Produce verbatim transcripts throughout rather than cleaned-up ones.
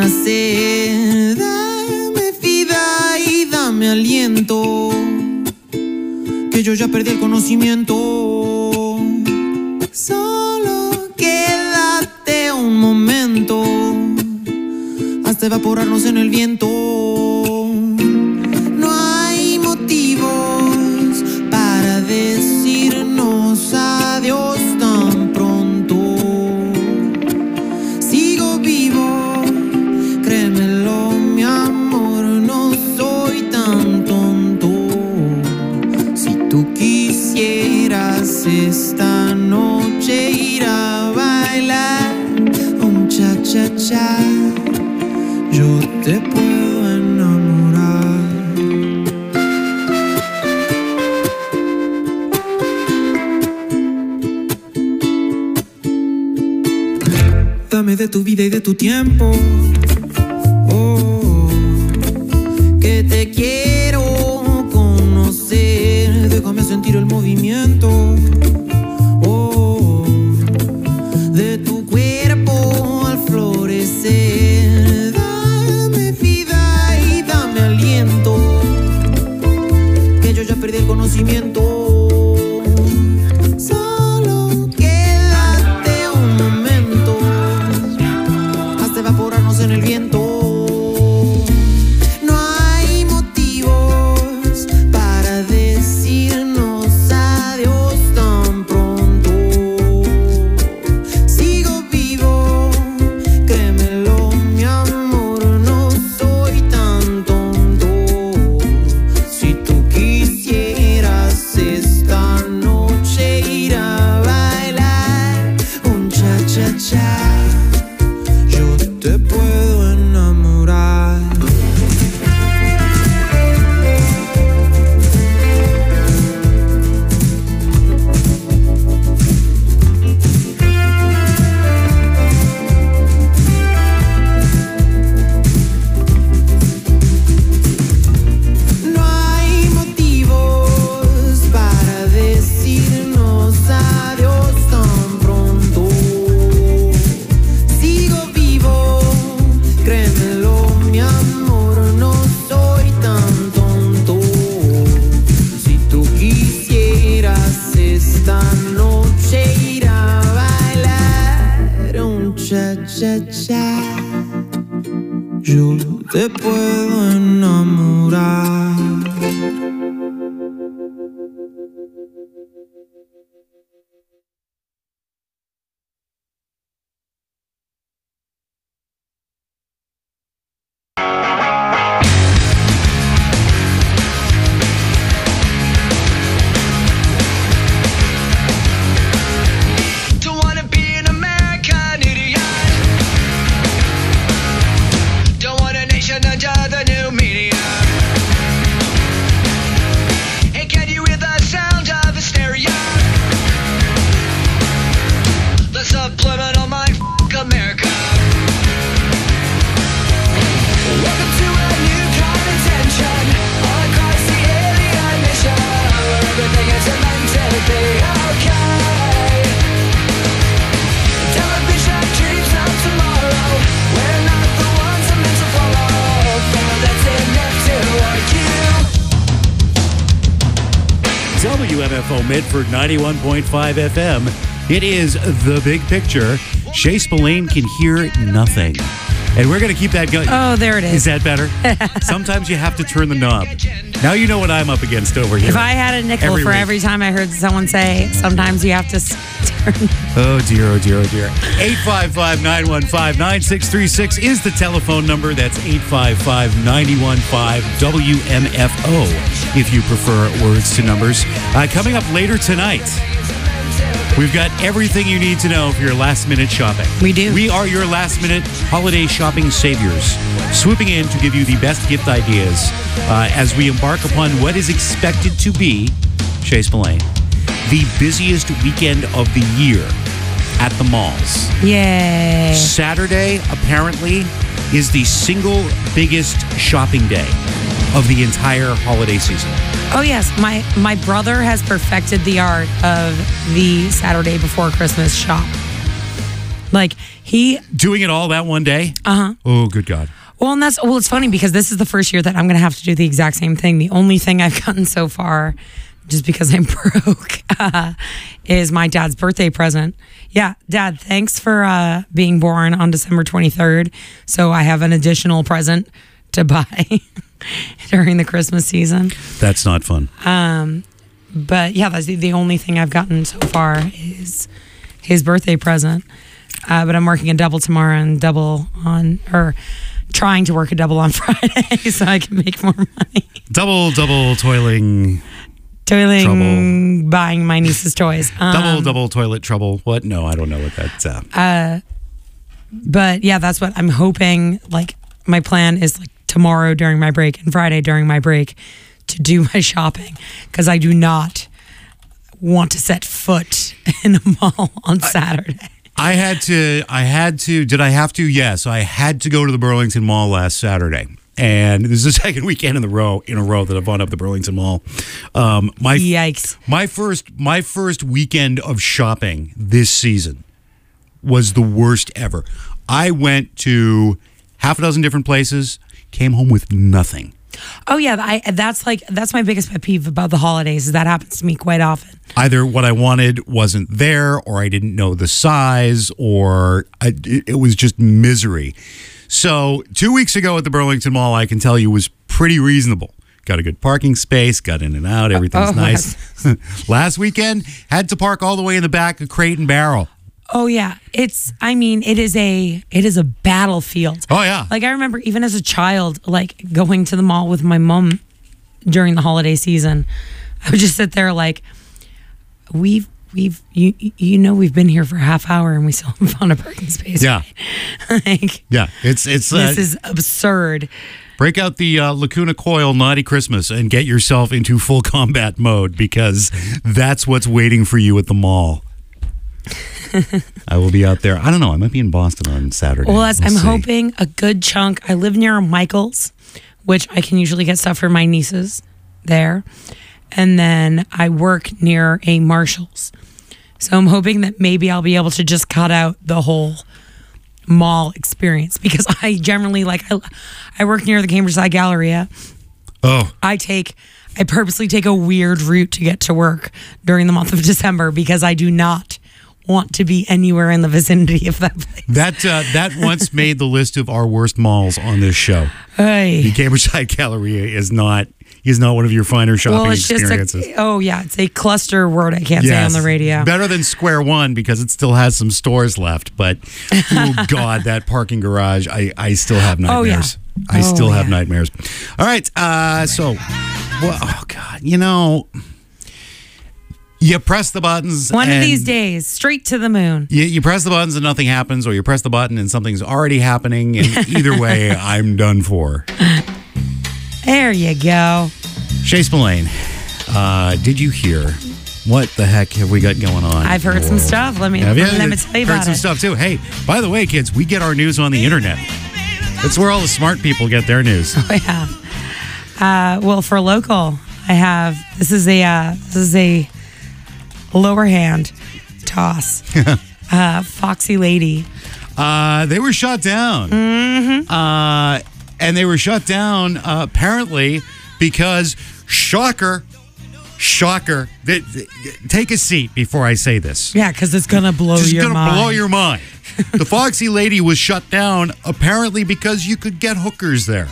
nacer. Dame vida y dame aliento, que yo ya perdí el conocimiento. Solo quédate un momento hasta evaporarnos en el viento. No hay motivos para decirnos adiós tan pronto. Sigo vivo, créemelo, mi amor, no soy tan tonto. Si tú quisieras esta noche ir a bailar un cha-cha-cha, yo te puedo enamorar. Dame de tu vida y de tu tiempo, oh, que te quiero conocer. Déjame sentir el movimiento, oh, de tu cuerpo al florecer. Dame vida y dame aliento, que yo ya perdí el conocimiento. Solo quédate un momento hasta evaporarnos en el viento. No hay motivos para decirnos adiós tan pronto. Sigo vivo, créemelo, mi amor, no soy tan tonto. Si tú quisieras esta noche ir a bailar un cha-cha-cha, yo te puedo enamorar. No hay motivos para decirnos adiós tan pronto. Sigo vivo, créemelo, mi amor, no soy tan tonto. Si tú quisieras esta noche ir a bailar un cha-cha-cha, yo te puedo enamorar. Don't wanna be an American idiot. Don't want a nation under the new media. Hey, can you hear the sound of hysteria? The subliminal mind f*** America. Welcome to a new kind of tension across the alien mission, where everything is meant to be okay. Television dreams of tomorrow, we're not the ones I'm meant to follow. Feel that's enough to argue. W M F O Medford ninety-one point five F M. It is The Big Picture. Shay Spillane can hear nothing. And we're going to keep that going. Oh, there it is. Is that better? Sometimes you have to turn the knob. Now you know what I'm up against over here. If I had a nickel Every for week. every time I heard someone say, sometimes you have to s- turn. Oh, dear, oh, dear, oh, dear. eight five five, nine one five, nine six three six is the telephone number. That's eight five five, nine one five, W M F O if you prefer words to numbers. Uh, coming up later tonight, we've got everything you need to know for your last-minute shopping. We do. We are your last-minute holiday shopping saviors, swooping in to give you the best gift ideas uh, as we embark upon what is expected to be, Shay Spillane, the busiest weekend of the year at the malls. Yay. Saturday, apparently, is the single biggest shopping day of the entire holiday season. Oh, yes. My, my brother has perfected the art of the Saturday before Christmas shop. Like he, Doing it all that one day? uh huh. Oh, good God. Well, and that's well, it's funny because this is the first year that I'm going to have to do the exact same thing. The only thing I've gotten so far, just because I'm broke, uh, is my dad's birthday present. Yeah, Dad, thanks for uh, being born on December twenty-third. So I have an additional present to buy during the Christmas season. That's not fun. Um, but yeah, that's the, the only thing I've gotten so far is his birthday present. Uh, but I'm working a double tomorrow and double on, or trying to work a double on Friday so I can make more money. Double, double toiling. Toiling, Trouble. buying my niece's toys. Um, Double, double toilet trouble. What? No, I don't know what that's. Uh, Uh, but yeah, that's what I'm hoping. Like, my plan is like tomorrow during my break and Friday during my break to do my shopping because I do not want to set foot in a mall on Saturday. I had to, I had to, did I have to? Yes, I had to go to the Burlington Mall last Saturday. And this is the second weekend in the row in a row that I've gone up the Burlington Mall. Um, my Yikes. My first my first weekend of shopping this season was the worst ever. I went to half a dozen different places, came home with nothing. Oh yeah, I, that's like that's my biggest pet peeve about the holidays. Is that happens to me quite often. Either what I wanted wasn't there, or I didn't know the size, or I, it, it was just misery. So two weeks ago at the Burlington Mall, I can tell you was pretty reasonable. Got a good parking space, got in and out, everything's Oh, nice. Last weekend, had to park all the way in the back of Crate and Barrel. Oh yeah, it's. I mean, it is a it is a battlefield. Oh yeah, Like I remember even as a child, like going to the mall with my mom during the holiday season. I would just sit there like, we've we've you you know we've been here for a half hour and we still haven't found a parking space. yeah, right? Like yeah. It's it's uh, this is absurd. break out the uh, Lacuna Coil Naughty Christmas and get yourself into full combat mode because that's what's waiting for you at the mall. I will be out there. I don't know. I might be in Boston on Saturday. Well, as We'll I'm see. hoping a good chunk. I live near Michael's, which I can usually get stuff for my nieces there. And then I work near a Marshall's. So I'm hoping that maybe I'll be able to just cut out the whole mall experience because I generally like, I, I work near the Cambridge Side Galleria. Oh, I take, I purposely take a weird route to get to work during the month of December because I do not want to be anywhere in the vicinity of that place. that uh, that once made the list of our worst malls on this show. Hey. The Cambridge Side Galleria is not is not one of your finer shopping Well, it's experiences. just a, oh yeah, it's a cluster word I can't say on the radio. Better than Square One because it still has some stores left. But oh god, that parking garage, I, I still have Oh, yeah. nightmares. I Oh, still have yeah. nightmares. All right, uh, so well, oh god, you know, you press the buttons. One of and these days, straight to the moon. You, you press the buttons and nothing happens, or you press the button and something's already happening. And either way, I'm done for. There you go. Shay Spillane, uh, did you hear? What the heck have we got going on? I've in heard the some world? stuff. Let me, Have you? let me tell you Heard about some it. stuff too. Hey, by the way, kids, we get our news on the internet. That's where all the smart people get their news. Oh, yeah. Uh, well, for local, I have this is a uh, this is a lower hand toss. uh, Foxy Lady. Uh, they were shut down. Mm-hmm. Uh, and they were shut down uh, apparently because, shocker, shocker, th- th- take a seat before I say this. Yeah, because it's gonna blow Just your gonna mind. blow your mind. The Foxy Lady was shut down apparently because you could get hookers there.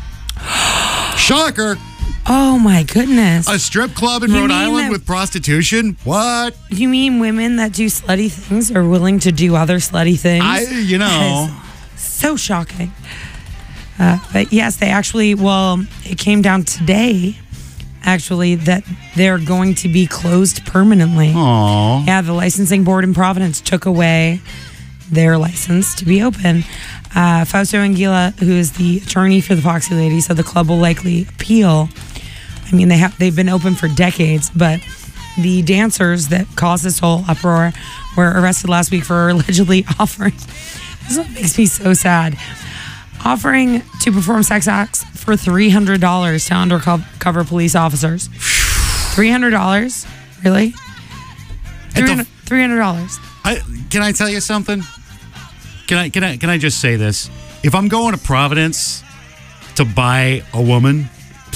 Shocker! Oh my goodness! A strip club in You Rhode mean Island that- with prostitution? What? You mean women that do slutty things are willing to do other slutty things? I, you know. So shocking. Uh, but yes, they actually, well, it came down today, actually, that they're going to be closed permanently. Aw. Yeah, the licensing board in Providence took away their license to be open. Uh, Fausto Anguilla, who is the attorney for the Foxy Lady, said the club will likely appeal. I mean, they have they've been open for decades, but the dancers that caused this whole uproar were arrested last week for allegedly offering. This is what makes me so sad. Offering to perform sex acts for three hundred dollars to undercover police officers. three hundred dollars? Really? At the- three hundred dollars. I, can I tell you something? can I can I can I just say this? If I'm going to Providence to buy a woman,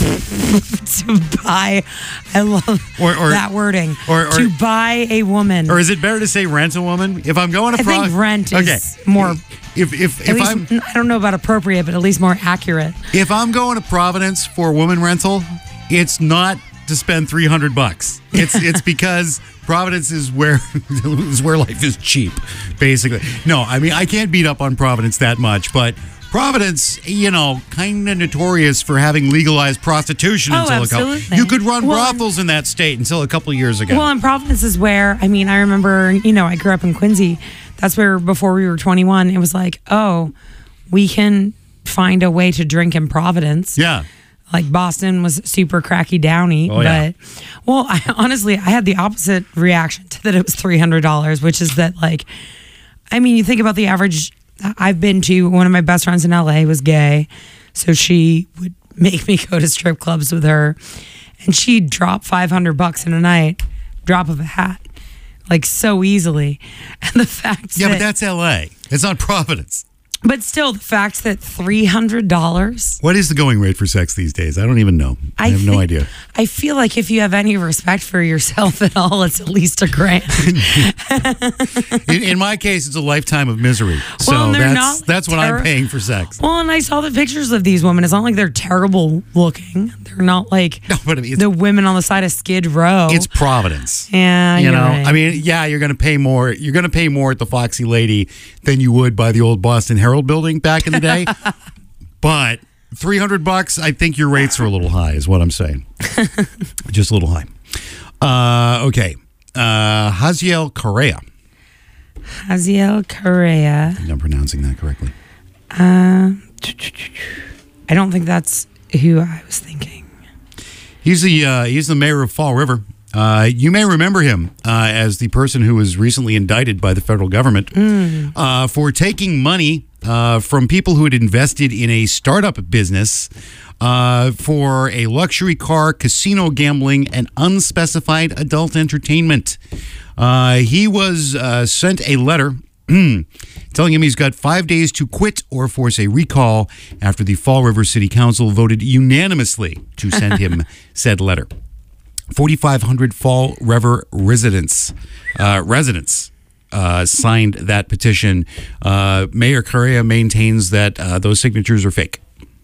to buy, I love Or- or- that wording. or- or- to buy a woman. or is it better to say rent a woman? If I'm going to I think Providence, rent is okay. more. If if At if least, I'm I don't know about appropriate, but at least more accurate. if I'm going to Providence for a woman rental, it's not to spend three hundred bucks. It's it's because Providence is where is where life is cheap, basically. No, I mean I can't beat up on Providence that much, but Providence, you know, kind of notorious for having legalized prostitution Oh, until a couple. absolutely. You could run Well, brothels in that state until a couple of years ago. Well, and Providence is where, I mean, I remember, you know, I grew up in Quincy. That's where before we were twenty-one, it was like, oh, we can find a way to drink in Providence. yeah. Like Boston was super cracky downy, Oh, yeah. but well, I honestly I had the opposite reaction to that. It was three hundred dollars, which is that like, I mean, you think about the average. I've been to one of my best friends in L A was gay, so she would make me go to strip clubs with her, and she'd drop five hundred bucks in a night, drop of a hat, like so easily. And the fact Yeah, that, but that's L A. It's not Providence. but still the fact that three hundred dollars. What is the going rate for sex these days? I don't even know. I, have no think- idea. I feel like if you have any respect for yourself at all, it's at least a grand. In, in my case, it's a lifetime of misery. So Well, and they're that's not that's what I'm terri- paying for sex. Well, and I saw the pictures of these women. It's not like they're terrible looking. They're not like No, but I mean, it's, the women on the side of Skid Row. it's Providence. yeah, You you're know, right. I mean, yeah, you're going to pay more. You're going to pay more at the Foxy Lady than you would by the old Boston Herald building back in the day. But three hundred bucks, I think your rates are a little high, is what I'm saying. Just a little high. Uh, okay. Uh, Haziel Correa. Haziel Correa. I think I'm pronouncing that correctly. I don't think that's who I was thinking. He's the uh, he's the mayor of Fall River. Uh, you may remember him uh, as the person who was recently indicted by the federal government uh, for taking money uh, from people who had invested in a startup business uh, for a luxury car, casino gambling, and unspecified adult entertainment. Uh, he was uh, sent a letter telling him he's got five days to quit or force a recall after the Fall River City Council voted unanimously to send him said letter. forty-five hundred Fall River residents uh, residents uh, signed that petition. Uh, Mayor Correa maintains that uh, those signatures are fake.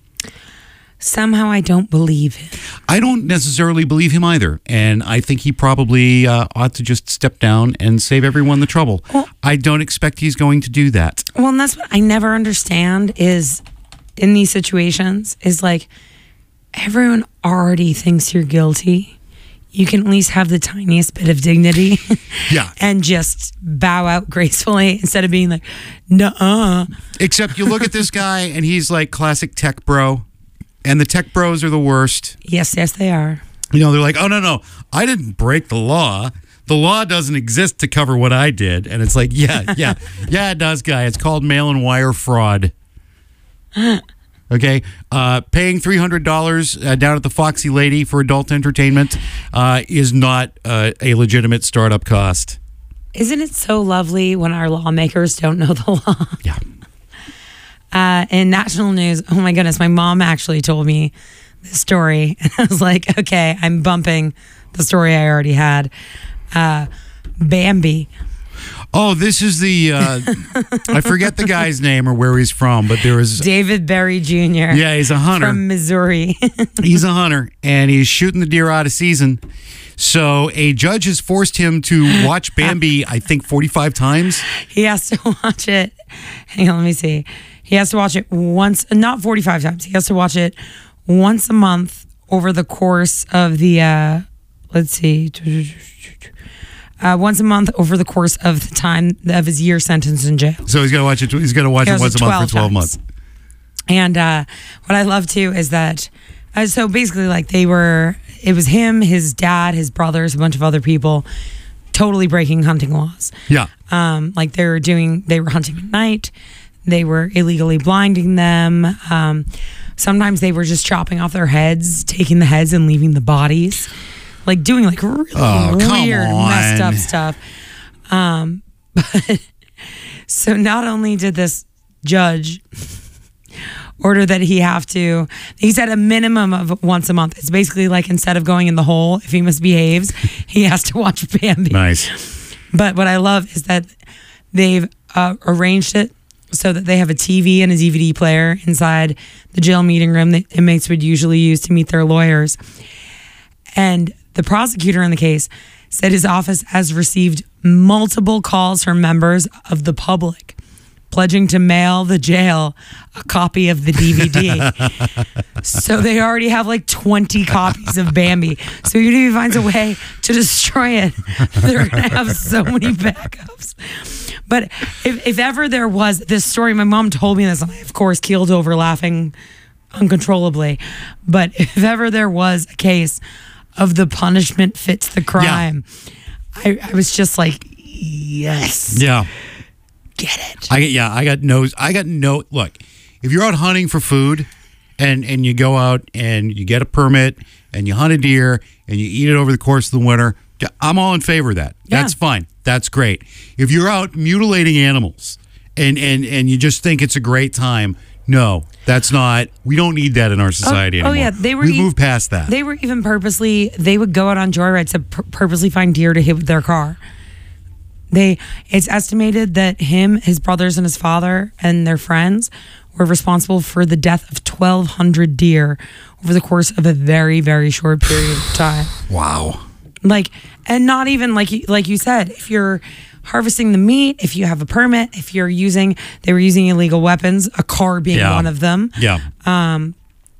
Somehow I don't believe him. I don't necessarily believe him either, and I think he probably uh, ought to just step down and save everyone the trouble. Well- I don't expect he's going to do that. Well, and that's what I never understand is in these situations is like everyone already thinks you're guilty. You can at least have the tiniest bit of dignity. Yeah. And just bow out gracefully instead of being like, nuh-uh. Except you look at this guy, and he's like classic tech bro, and the tech bros are the worst. Yes, yes, they are. You know, they're like, oh, no, no, I didn't break the law. The law doesn't exist to cover what I did. And it's like, yeah, yeah, yeah, it does, guy. It's called mail-and-wire fraud. Okay? Uh, paying three hundred dollars uh, down at the Foxy Lady for adult entertainment uh, is not uh, a legitimate startup cost. Isn't it so lovely when our lawmakers don't know the law? Yeah. Uh, in national news, oh my goodness, my mom actually told me this story. And I was like, okay, I'm bumping the story I already had. Uh, Bambi. Oh, this is the, uh, I forget the guy's name or where he's from, but there was, David Berry Junior yeah, he's a hunter. from Missouri. He's a hunter, and he's shooting the deer out of season. So a judge has forced him to watch Bambi, I think, forty-five times. He has to watch it. Hang on, let me see. He has to watch it once, not forty-five times. He has to watch it once a month over the course of the, uh, let's see, uh, once a month over the course of the time of his year sentence in jail. So he's got to watch it. He's got to watch He it has once it a month for twelve twelve times. months. And uh, what I love too is that, uh, so basically, like they were, it was him, his dad, his brothers, a bunch of other people, totally breaking hunting laws. Yeah. Um, like they were doing, they were hunting at night. They were illegally blinding them. Um, sometimes they were just chopping off their heads, taking the heads and leaving the bodies, like doing like really Oh, come weird, on. messed up stuff. Um, but So not only did this judge order that he have to, he said a minimum of once a month. It's basically like instead of going in the hole, if he misbehaves, he has to watch Bambi. Nice. But what I love is that they've uh, arranged it so that they have a T V and a D V D player inside the jail meeting room that inmates would usually use to meet their lawyers. And the prosecutor in the case said his office has received multiple calls from members of the public pledging to mail the jail a copy of the D V D. So they already have like twenty copies of Bambi. So even if he finds a way to destroy it, they're going to have so many backups. But if, if ever there was this story, my mom told me this, and I, of course, keeled over laughing uncontrollably. But if ever there was a case of the punishment fits the crime, yeah. I, I was just like, yes. Yeah. Get it. I yeah, I got no I got no look, if you're out hunting for food and and you go out and you get a permit and you hunt a deer and you eat it over the course of the winter, I'm all in favor of that. Yeah. That's fine. That's great. If you're out mutilating animals and and and you just think it's a great time, no, that's not. We don't need that in our society oh, anymore. Oh yeah, they were. We e- moved past that. They were even purposely. They would go out on joyrides to pur- purposely find deer to hit with their car. They. It's estimated that him, his brothers, and his father and their friends were responsible for the death of twelve hundred deer over the course of a very, very short period of time. Wow. Like, and not even like you, like you said, if you're harvesting the meat, if you have a permit, if you're using, they were using illegal weapons, a car being Yeah. one of them. Yeah. Um,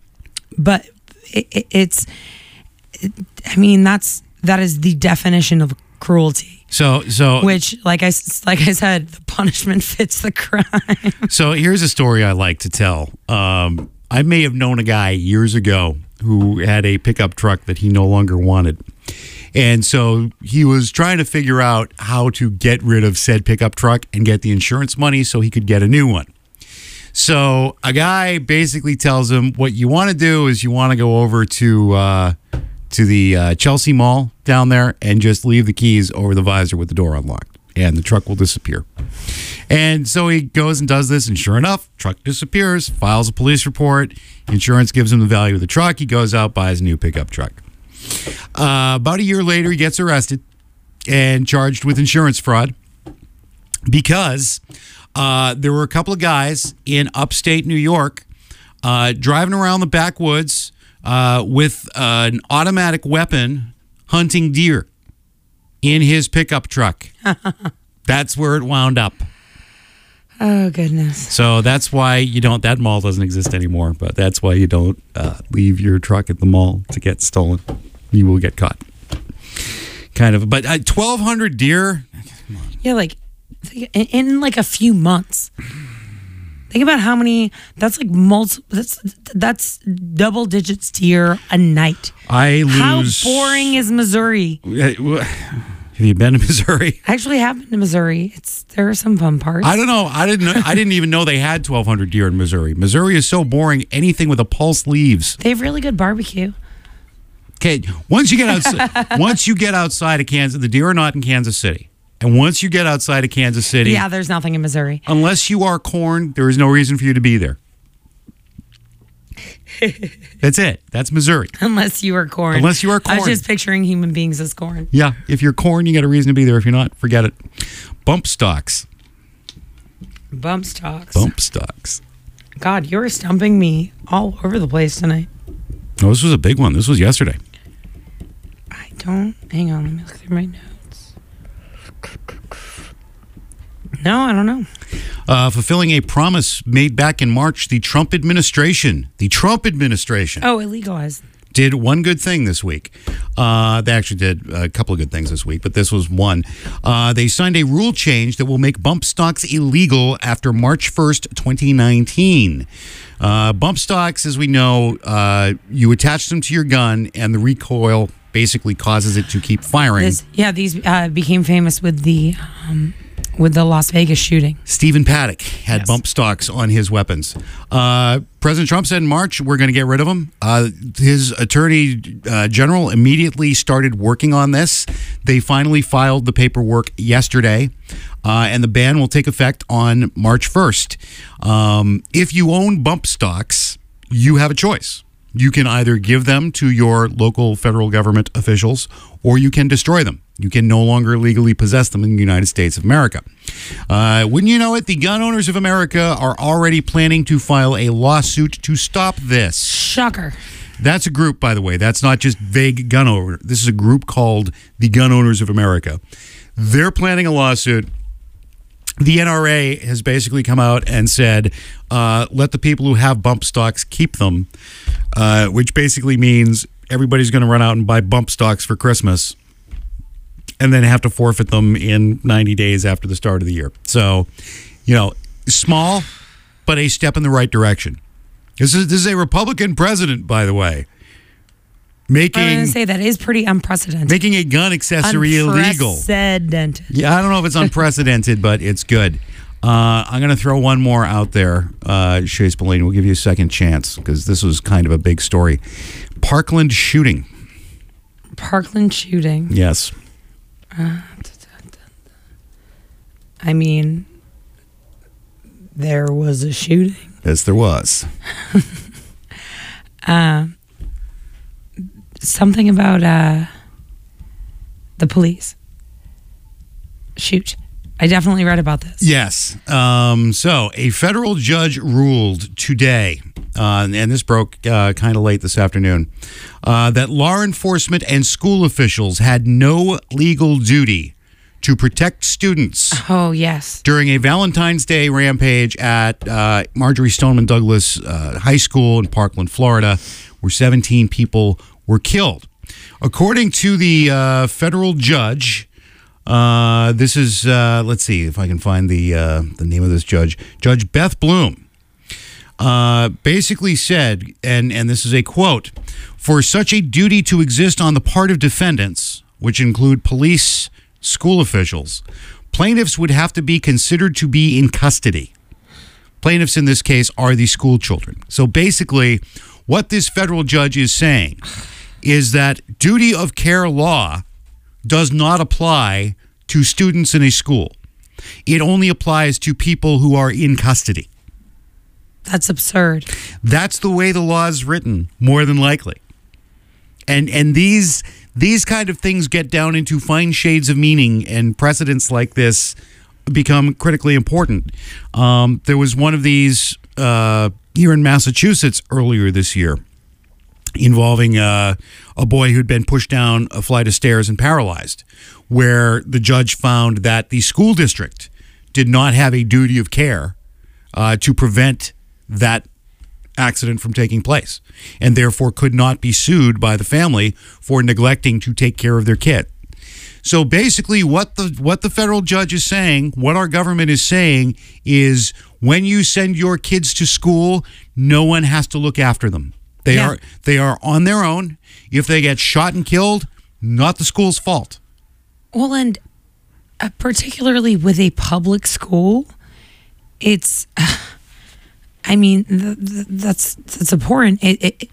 but it, it, it's, it, I mean, that's that is the definition of cruelty. So so Which, like I s- like I said, the punishment fits the crime. So here's a story I like to tell. Um, I may have known a guy years ago who had a pickup truck that he no longer wanted. And so he was trying to figure out how to get rid of said pickup truck and get the insurance money so he could get a new one. So a guy basically tells him, what you want to do is you want to go over to uh, to the uh, Chelsea Mall down there and just leave the keys over the visor with the door unlocked, and the truck will disappear. And so he goes and does this, and sure enough, truck disappears, files a police report, insurance gives him the value of the truck, he goes out, buys a new pickup truck. Uh, about a year later, he gets arrested and charged with insurance fraud because uh, there were a couple of guys in upstate New York uh, driving around the backwoods uh, with uh, an automatic weapon hunting deer in his pickup truck. That's where it wound up. Oh goodness! So that's why you don't. That mall doesn't exist anymore. But that's why you don't uh, leave your truck at the mall to get stolen. You will get caught. Kind of. But uh, twelve hundred deer. Yeah, like in, in like a few months. Think about how many. That's like multi. That's that's double digits deer a night. I lose. How boring is Missouri? Have you been to Missouri? I actually have been to Missouri. It's there are some fun parts. I don't know. I didn't. Know, I didn't even know they had twelve hundred deer in Missouri. Missouri is so boring. Anything with a pulse leaves. They have really good barbecue. Okay, once you get outside, once you get outside of Kansas, the deer are not in Kansas City, and once you get outside of Kansas City, Yeah, there's nothing in Missouri. unless you are corn, there is no reason for you to be there. That's it. That's Missouri. Unless you are corn. Unless you are I was corn. just picturing human beings as corn. Yeah, if you're corn, you got a reason to be there. If you're not, forget it. Bump stocks. Bump stocks. Bump stocks. God, you're stumping me all over the place tonight. Oh, this was a big one. This was yesterday. I don't. Hang on. Let me look through my notes. No, I don't know. Uh, fulfilling a promise made back in March, the Trump administration, the Trump administration Oh, illegalized. did one good thing this week. Uh, they actually did a couple of good things this week, but this was one. Uh, they signed a rule change that will make bump stocks illegal after March first, twenty nineteen. Uh, bump stocks, as we know, uh, you attach them to your gun, and the recoil basically causes it to keep firing. This, yeah, these uh, became famous with the um, with the Las Vegas shooting. Stephen Paddock had Yes. bump stocks on his weapons. Uh, President Trump said in March, we're going to get rid of them. Uh, his attorney uh, general immediately started working on this. They finally filed the paperwork yesterday. uh, and the ban will take effect on March first. Um, if you own bump stocks, you have a choice. You can either give them to your local federal government officials, or you can destroy them. You can no longer legally possess them in the United States of America. Uh, wouldn't you know it, the Gun Owners of America are already planning to file a lawsuit to stop this. Shocker. That's a group, by the way. That's not just vague gun owner. This is a group called the Gun Owners of America. They're planning a lawsuit. The N R A has basically come out and said, uh, let the people who have bump stocks keep them, uh, which basically means everybody's going to run out and buy bump stocks for Christmas and then have to forfeit them in ninety days after the start of the year. So, you know, small, but a step in the right direction. This is this is a Republican president, by the way, making I'm going to say that is pretty unprecedented. making a gun accessory illegal. Unprecedented. Yeah, I don't know if it's unprecedented, but it's good. Uh, I'm going to throw one more out there, uh, Shea Spillane. We'll give you a second chance because this was kind of a big story. Parkland shooting. Parkland shooting. Yes. Uh, I mean, there was a shooting. Yes, there was. uh, something about uh, the police. Shoot. I definitely read about this. Yes. Um, so a federal judge ruled today, uh, and this broke uh, kind of late this afternoon, uh, that law enforcement and school officials had no legal duty to protect students. Oh, yes. During a Valentine's Day rampage at uh, Marjorie Stoneman Douglas uh, High School in Parkland, Florida, where seventeen people were killed. According to the uh, federal judge, uh, this is, uh, let's see if I can find the, uh, the name of this judge, Judge Beth Bloom, uh, basically said, and, and this is a quote, "For such a duty to exist on the part of defendants, which include police, school officials, plaintiffs would have to be considered to be in custody." Plaintiffs in this case are the school children. So basically, what this federal judge is saying is that duty of care law does not apply to students in a school. It only applies to people who are in custody. That's absurd. That's the way the law is written, more than likely. And and these these kind of things get down into fine shades of meaning, and precedents like this become critically important. Um, there was one of these uh, here in Massachusetts earlier this year involving uh, a boy who'd been pushed down a flight of stairs and paralyzed, where the judge found that the school district did not have a duty of care uh, to prevent that accident from taking place, and therefore could not be sued by the family for neglecting to take care of their kid. So basically what the what the federal judge is saying, what our government is saying, is when you send your kids to school, no one has to look after them. They Yeah. are they are on their own. If they get shot and killed, not the school's fault. Well, and uh, particularly with a public school, it's, uh, I mean, th- th- that's that's important. It, it,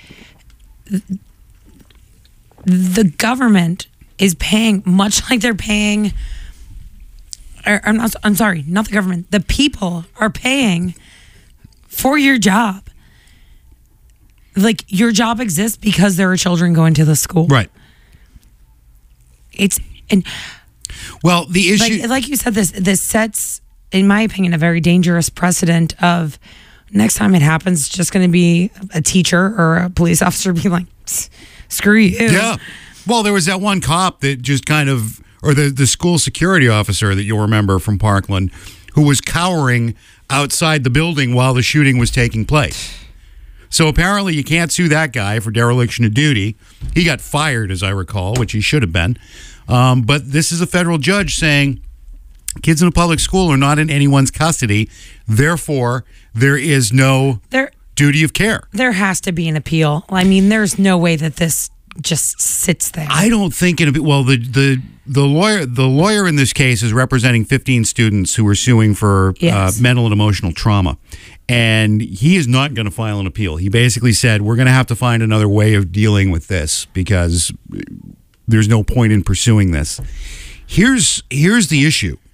the government is paying, much like they're paying, or, I'm not, I'm sorry, not the government. The people are paying for your job. Like, your job exists because there are children going to the school. Right. It's, and Well, the issue... like, like you said, this this sets, in my opinion, a very dangerous precedent of next time it happens, it's just going to be a teacher or a police officer being like, screw you. Yeah. Well, there was that one cop that just kind of, or the, the school security officer that you'll remember from Parkland, who was cowering outside the building while the shooting was taking place. So apparently you can't sue that guy for dereliction of duty. He got fired, as I recall, which he should have been. Um, but this is a federal judge saying kids in a public school are not in anyone's custody. Therefore, there is no There, duty of care. there has to be an appeal. I mean, there's no way that this just sits there. I don't think it. Well, the the the lawyer the lawyer in this case is representing fifteen students who were suing for Yes. uh, mental and emotional trauma, and he is not going to file an appeal. He basically said we're going to have to find another way of dealing with this because there's no point in pursuing this. Here's here's the issue.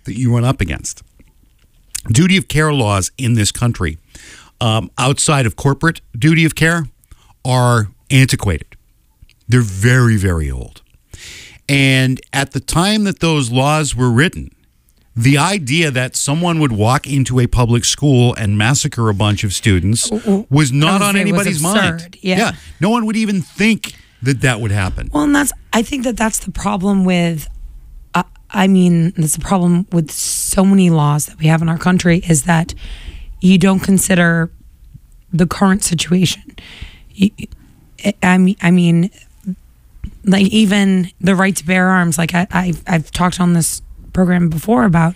that you run up against. Duty of care laws in this country, um, outside of corporate duty of care, are antiquated. They're very, very old. And at the time that those laws were written, the idea that someone would walk into a public school and massacre a bunch of students was not on anybody's mind. Yeah. yeah. No one would even think that that would happen. Well, and that's, I think that that's the problem with, uh, I mean, that's the problem with so many laws that we have in our country, is that you don't consider the current situation. You, I mean, I mean, like even the right to bear arms, like I, I I've talked on this program before about,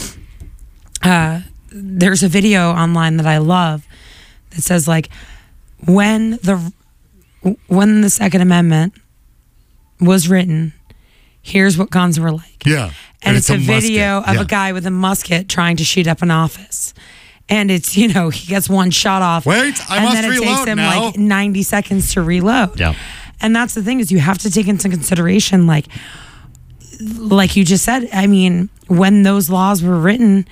uh, there's a video online that I love that says like, when the when the Second Amendment was written, here's what guns were like. Yeah. And, and it's, it's a, a video musket. of yeah. a guy with a musket trying to shoot up an office. And it's, you know, he gets one shot off. Wait, I and must then it reload takes him now. like ninety seconds to reload. Yeah. And that's the thing, is you have to take into consideration, like, like you just said, I mean, when those laws were written,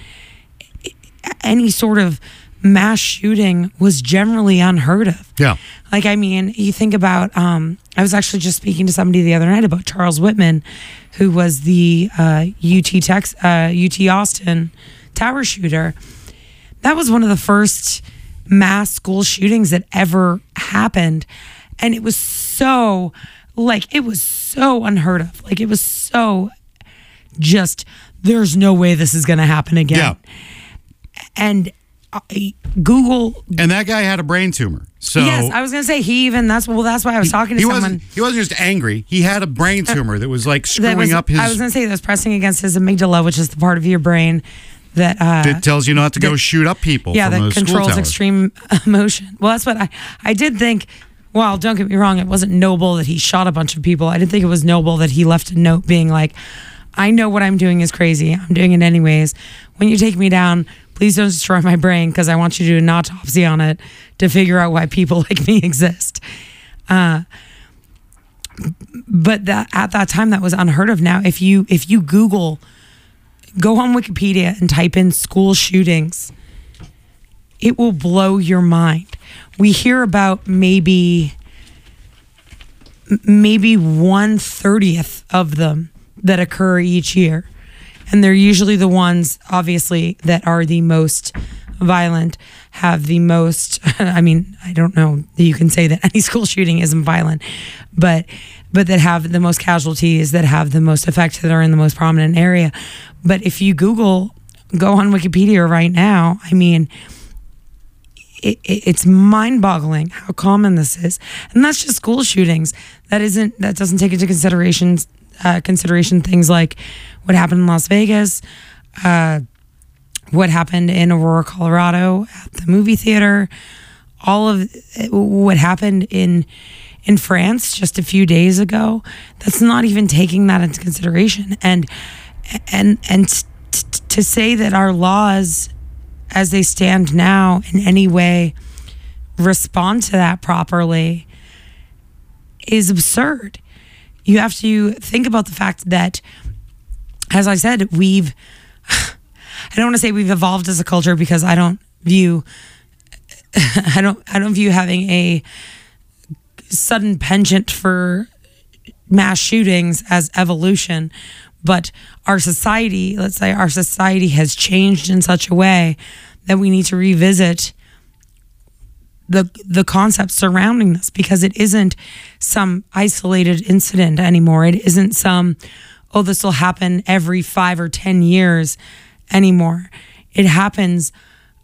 any sort of mass shooting was generally unheard of. Yeah. Like, I mean, you think about, um, I was actually just speaking to somebody the other night about Charles Whitman, who was the uh, U T Tex, uh, U T Austin tower shooter. That was one of the first mass school shootings that ever happened. And it was so, like, it was so unheard of. Like, it was so just, there's no way this is going to happen again. Yeah. And uh, Google. And that guy had a brain tumor. So yes, I was going to say, he even, that's, well, that's why I was talking to he someone. Wasn't, he wasn't just angry. He had a brain tumor that was like screwing that was, up his. I was going to say that was pressing against his amygdala, which is the part of your brain that uh, that tells you not to that, go shoot up people. Yeah, from that those school controls towers. extreme emotion. Well, that's what I, I did think. Well, don't get me wrong, it wasn't noble that he shot a bunch of people. I didn't think it was noble that he left a note being like, I know what I'm doing is crazy. I'm doing it anyways. When you take me down, please don't destroy my brain, because I want you to do an autopsy on it to figure out why people like me exist. Uh, but that at that time, that was unheard of. Now, if you if you Google, go on Wikipedia and type in school shootings, it will blow your mind. We hear about maybe maybe one thirtieth of them that occur each year. And they're usually the ones, obviously, that are the most violent, have the most, I mean, I don't know that you can say that any school shooting isn't violent, but but that have the most casualties, that have the most effect, that are in the most prominent area. But if you Google, go on Wikipedia right now, I mean, It, it, it's mind-boggling how common this is, and that's just school shootings. That isn't. That doesn't take into consideration uh, consideration things like what happened in Las Vegas, uh, what happened in Aurora, Colorado, at the movie theater, all of what happened in in France just a few days ago. That's not even taking that into consideration, and and and t- t- to say that our laws, as they stand now, in any way respond to that properly is absurd. You have to think about the fact that, as I said, we've, I don't want to say we've evolved as a culture, because I don't view, I don't, I don't view having a sudden penchant for mass shootings as evolution. But our society, let's say our society has changed in such a way that we need to revisit the the concepts surrounding this, because it isn't some isolated incident anymore. It isn't some, oh, this will happen every five or ten years anymore. It happens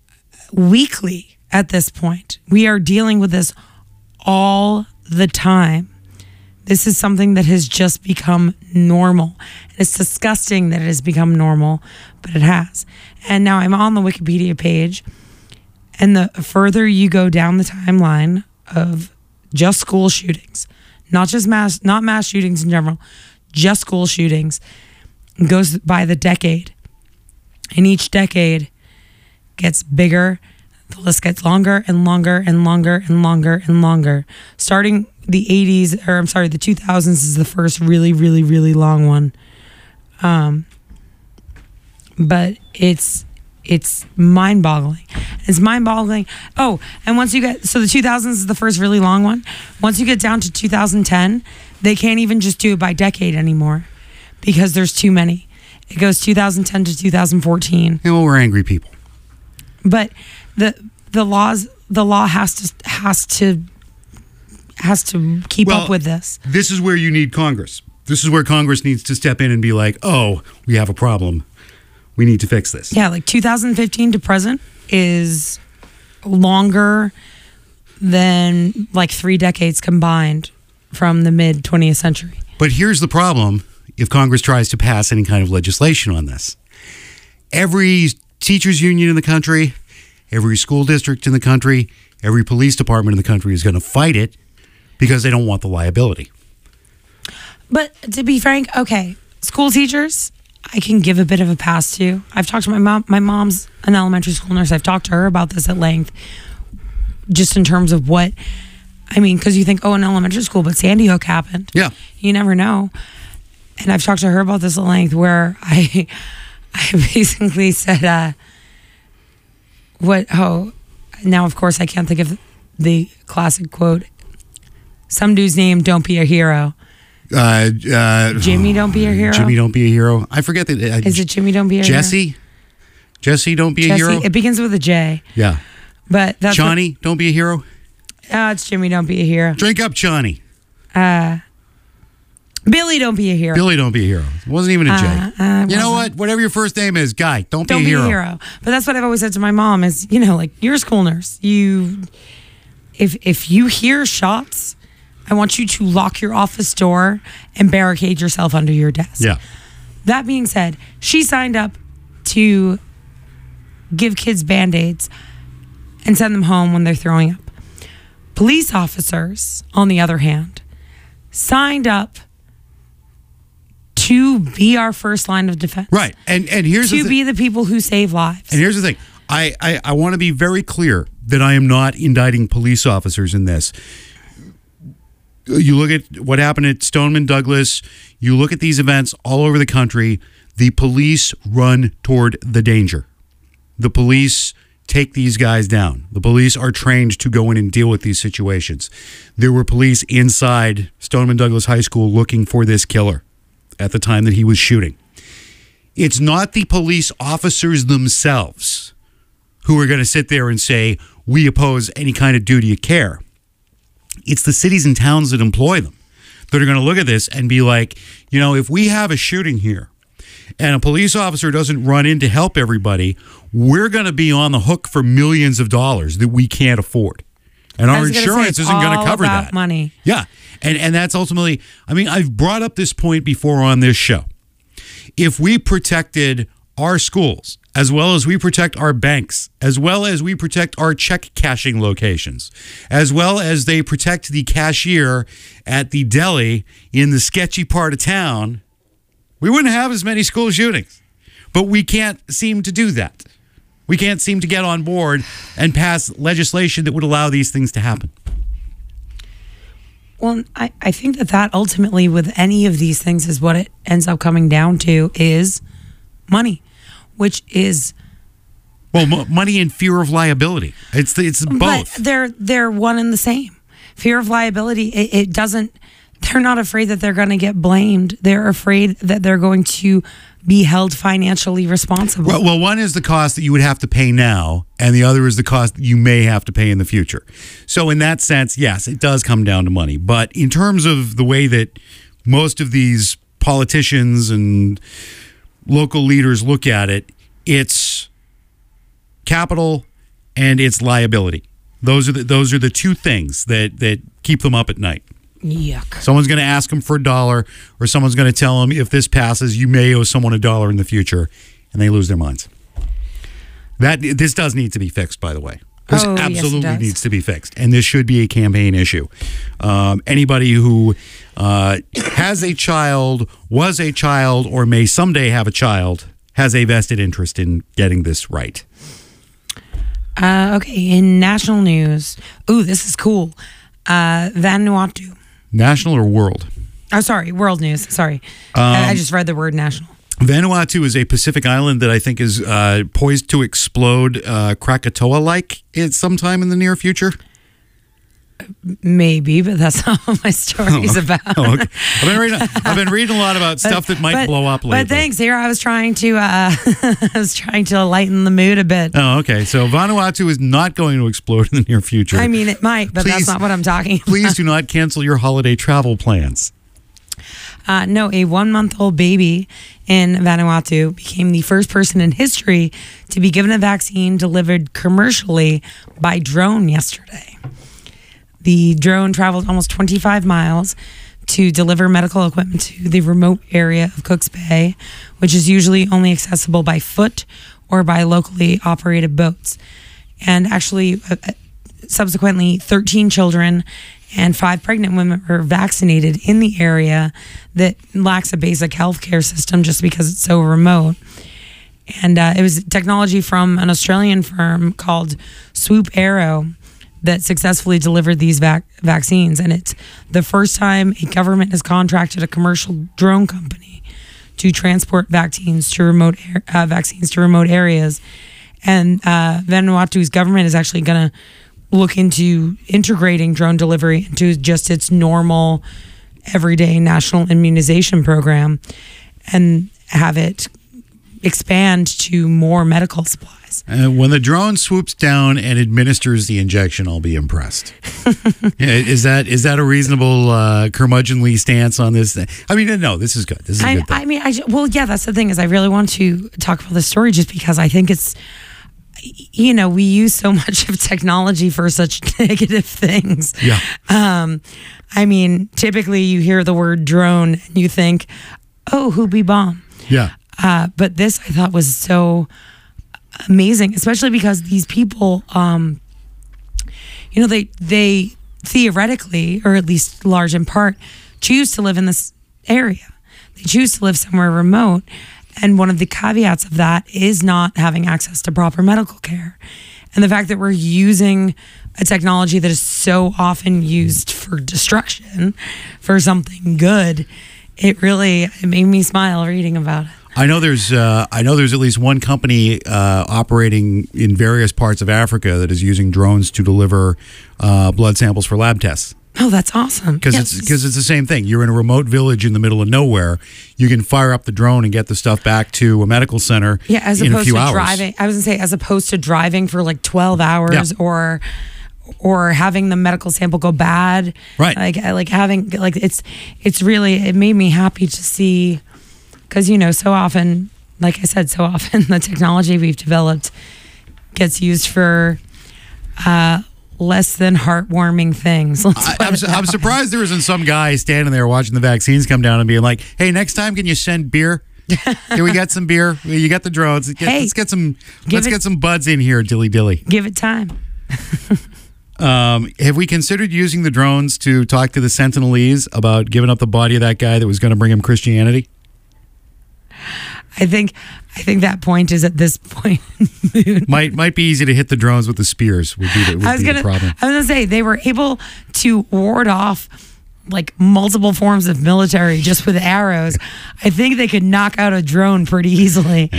weekly at this point. We are dealing with this all the time. This is something that has just become normal. It's disgusting that it has become normal, but it has. And now I'm on the Wikipedia page, and the further you go down the timeline of just school shootings, not just mass, not mass shootings in general, just school shootings, it goes by the decade. And each decade gets bigger. The list gets longer and longer and longer and longer and longer. Starting the eighties, or I'm sorry, the two thousands is the first really, really, really long one. Um, but it's it's mind-boggling. It's mind-boggling. Oh, and once you get so the two thousands is the first really long one. Once you get down to two thousand ten, they can't even just do it by decade anymore because there's too many. It goes two thousand ten to two thousand fourteen. Yeah, well, we're angry people. But the the laws the law has to has to has to keep Well, up with this. This is where you need Congress. This is where Congress needs to step in and be like, oh, we have a problem. We need to fix this. Yeah, like two thousand fifteen to present is longer than like three decades combined from the mid twentieth century. But here's the problem if Congress tries to pass any kind of legislation on this. Every teachers union in the country, every school district in the country, every police department in the country is going to fight it because they don't want the liability. But to be frank, okay, school teachers, I can give a bit of a pass to. I've talked to my mom. My mom's an elementary school nurse. I've talked to her about this at length, just in terms of what, I mean, because you think, oh, in elementary school, but Sandy Hook happened. Yeah. You never know. And I've talked to her about this at length where I, I basically said, uh, what, oh, now of course I can't think of the classic quote. Some dude's name, don't be a hero. Uh, uh, Jimmy, don't be a hero. Jimmy, don't be a hero. I forget that. Uh, Is it Jimmy, don't be a Jesse? hero? Jesse, don't be Jesse? a hero. It begins with a J. Yeah. But that's Johnny, don't be a hero. What, uh, it's Jimmy, don't be a hero. Drink up, Johnny. Uh, Billy, don't be a hero. Billy, don't be a hero. It wasn't even a J. Uh, uh, you know wasn't. what? Whatever your first name is, guy, don't, Don't be, a, be hero. a hero. But that's what I've always said to my mom is, you know, like, you're a school nurse. You, if if you hear shots, I want you to lock your office door and barricade yourself under your desk. Yeah. That being said, she signed up to give kids Band-Aids and send them home when they're throwing up. Police officers, on the other hand, signed up to be our first line of defense. Right. And and here's the To thi- be the people who save lives. And here's the thing. I, I, I want to be very clear that I am not indicting police officers in this. You look at what happened at Stoneman Douglas, you look at these events all over the country, the police run toward the danger. The police take these guys down. The police are trained to go in and deal with these situations. There were police inside Stoneman Douglas High School looking for this killer at the time that he was shooting. It's not the police officers themselves who are going to sit there and say, we oppose any kind of duty of care. It's the cities and towns that employ them that are going to look at this and be like, you know, if we have a shooting here and a police officer doesn't run in to help everybody, we're going to be on the hook for millions of dollars that we can't afford. And I our was gonna say, insurance it's isn't going all to cover about that. money. Yeah. And and that's ultimately, I mean, I've brought up this point before on this show. If we protected our schools, as well as we protect our banks, as well as we protect our check cashing locations, as well as they protect the cashier at the deli in the sketchy part of town, we wouldn't have as many school shootings. But we can't seem to do that. We can't seem to get on board and pass legislation that would allow these things to happen. Well, I, I think that that ultimately with any of these things is what it ends up coming down to is money, which is... Well, mo- money and fear of liability. It's the, it's both. But they're, they're one and the same. Fear of liability, it, it doesn't... They're not afraid that they're going to get blamed. They're afraid that they're going to be held financially responsible. Well, well, one is the cost that you would have to pay now, and the other is the cost that you may have to pay in the future. So in that sense, yes, it does come down to money. But in terms of the way that most of these politicians and local leaders look at it, it's capital and it's liability. Those are the, those are the two things that, that keep them up at night. Yuck. Someone's going to ask them for a dollar, or someone's going to tell them, if this passes, you may owe someone a dollar in the future, and they lose their minds. That This does need to be fixed, by the way. This Oh, yes, it absolutely does. needs to be fixed, and this should be a campaign issue. Um, anybody who uh, has a child, was a child, or may someday have a child has a vested interest in getting this right. Uh, okay, in national news. Ooh, this is cool. Uh, Vanuatu. National or world? Oh, sorry, world news. Sorry. Um, I, I just read the word national. Vanuatu is a Pacific island that I think is uh, poised to explode uh, Krakatoa-like at sometime in the near future. Maybe, but that's not what my story's Oh, about. oh, okay. I've been reading. I've been reading a lot about stuff that might but, blow up later. But thanks, here I was trying to. Uh, I was trying to lighten the mood a bit. Oh, okay. So Vanuatu is not going to explode in the near future. I mean, it might, but Please- that's not what I'm talking about. Please do not cancel your holiday travel plans. Uh, no, a one-month-old baby in Vanuatu became the first person in history to be given a vaccine delivered commercially by drone yesterday. The drone traveled almost twenty-five miles to deliver medical equipment to the remote area of Cooks Bay, which is usually only accessible by foot or by locally operated boats. And actually, uh, subsequently, thirteen children and five pregnant women were vaccinated in the area that lacks a basic healthcare system just because it's so remote. And uh, it was technology from an Australian firm called Swoop Aero that successfully delivered these vac- vaccines. And it's the first time a government has contracted a commercial drone company to transport vaccines to remote air, uh, vaccines to remote areas. And uh, Vanuatu's government is actually going to look into integrating drone delivery into just its normal, everyday national immunization program and have it expand to more medical supplies. Uh, when the drone swoops down and administers the injection, I'll be impressed. Yeah, is that is that a reasonable uh, curmudgeonly stance on this? I mean, no, this is good. This is a I, good thing. I mean, I, well, yeah, that's the thing is I really want to talk about this story just because I think it's, you know, we use so much of technology for such negative things. Yeah. Um, I mean, typically you hear the word drone and you think, oh, Hoobie bomb. Yeah. Uh, but this I thought was so amazing, especially because these people, um, you know, they they theoretically, or at least large in part, choose to live in this area. They choose to live somewhere remote. And one of the caveats of that is not having access to proper medical care. And the fact that we're using a technology that is so often used for destruction for something good, it really it made me smile reading about it. I know there's uh, I know there's at least one company uh, operating in various parts of Africa that is using drones to deliver uh, blood samples for lab tests. Oh, that's awesome. Because Yes. it's because it's the same thing. You're in a remote village in the middle of nowhere. You can fire up the drone and get the stuff back to a medical center. Yeah, as in a opposed few to hours. driving. I was gonna say, as opposed to driving for like twelve hours Yeah. or or having the medical sample go bad. Right. Like like having like it's it's really it made me happy to see because you know so often, like I said, so often the technology we've developed gets used for uh, less than heartwarming things. Let's I, put I'm, it su- that I'm way. surprised there isn't some guy standing there watching the vaccines come down and being like, "Hey, next time can you send beer? Here we got some beer. You got the drones. Let's get, Hey, let's get some. give Let's it- get some buds in here, dilly dilly." Give it time. Um, have we considered using the drones to talk to the Sentinelese about giving up the body of that guy that was going to bring him Christianity? I think I think that point is at this point. Might might be easy to hit the drones with the spears. Would be the, would I was be gonna the problem. I was gonna say they were able to ward off like multiple forms of military just with arrows. I think they could knock out a drone pretty easily.